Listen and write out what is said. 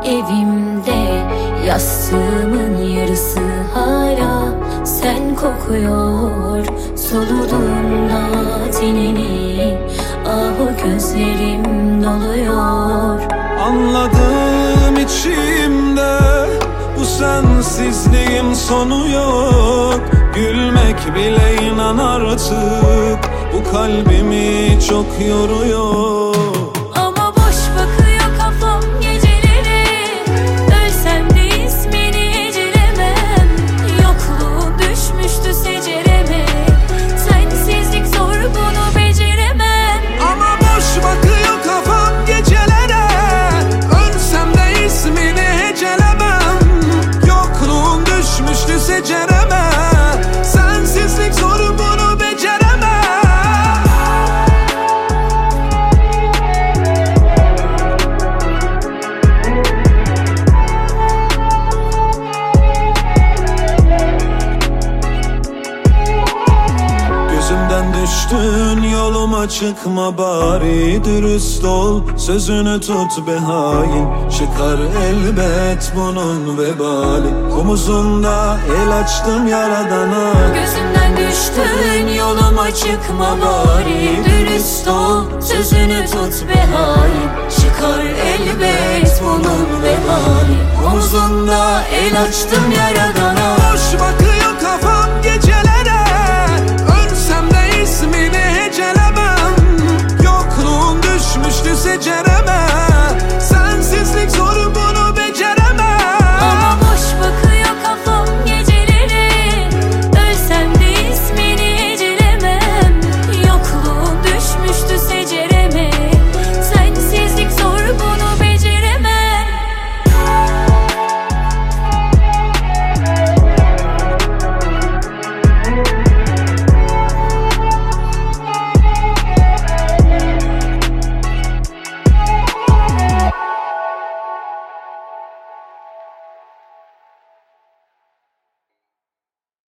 Evimde yastığımın yarısı hala sen kokuyor. Soluduğumda tenini, ah gözlerim doluyor. Anladım içimde, bu sensizliğin sonu yok. Gülmek bile inan artık bu kalbimi çok yoruyor. Ama boş bakıyor kafam geceleri, ölsem de ismini ecelemem. Yokluğun düşmüştü secereme, sensizlik zor bunu beceremem. Ama boş bakıyor kafam gecelere, ölsem de ismini hecelemem. Yokluğun düşmüştü secereme, sensizlik zor bunu beceremem. Gözümden düştün, yoluma çıkma bari. Dürüst ol, sözünü tut be hain. Çıkar elbet bunun vebali. Omuzunda el açtım yaradana. Gözümden düştün, yoluma çıkma bari. Dürüst ol, sözünü tut be hain. Çıkar elbet bunun vebali. Omuzunda el açtım yaradana.